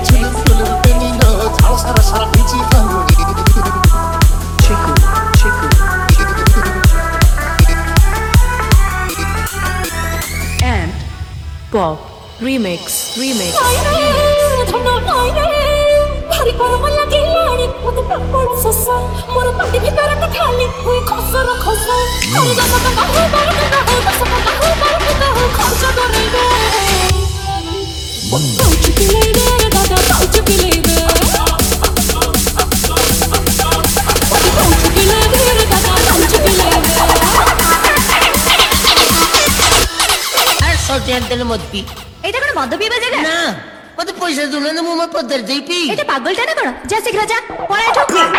And Pop Remix. भारी गरम लागिलाणी मते प्रबल सस मोर पाटी भीतर त खाली हुई खसर खस अरे दस टका हो बार टका हो 10 टका हो बार टका हो खर्च करेबे पाउच पिले दे दादा पाउच पिले दे पाउच पिले दे दादा पाउच पिले दे আর সত্যি দিল মত পি এটা কোন মদ পিবে জায়গা না মত পয়সা দুলে না মুমা পদর যাই পি এটা পাগলটা না কোন যা শীঘ্র যা পড়া এঠো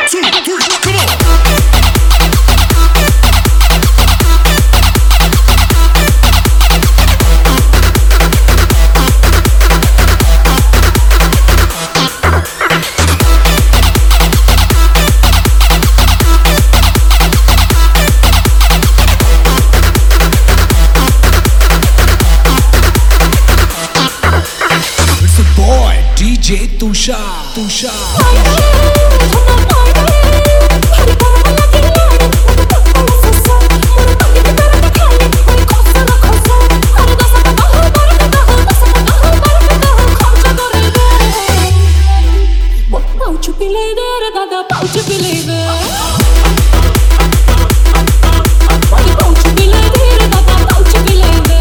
DJ Tusha. Pouch pile de daga pouch pile de pouch pile de daga pouch pile de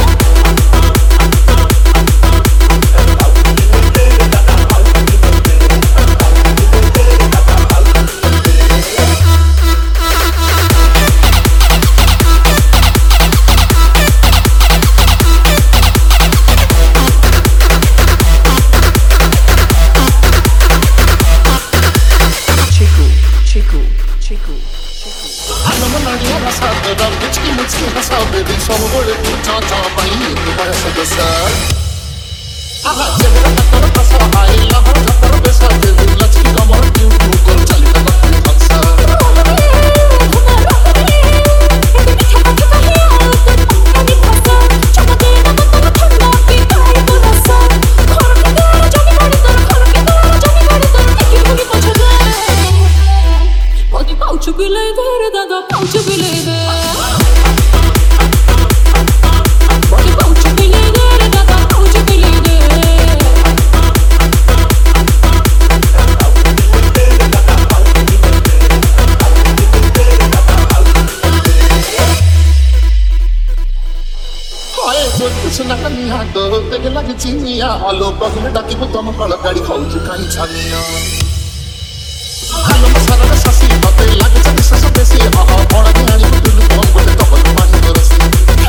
Chiku. Pouch pile de daga pouch pile de pouch pile de daga pouch pile de हाय जो कुछ ना कनिया तो तेरे लग चिनिया आलो पगले डाकी को तुम कल गाड़ी खाऊ काई छानिया हालो मसाला ससी बाते लग जाती सस बेसी आहा बड़ा ध्यानी को तुम कौन बोले तो बल पानी बरसी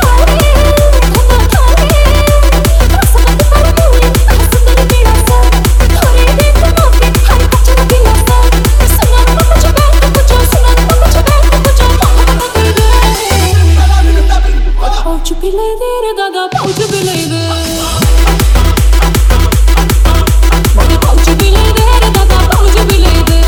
Pouch pile de daga pouch pile de pouch pile de daga pouch pile de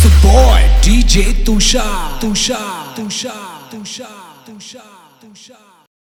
DJ Tusha.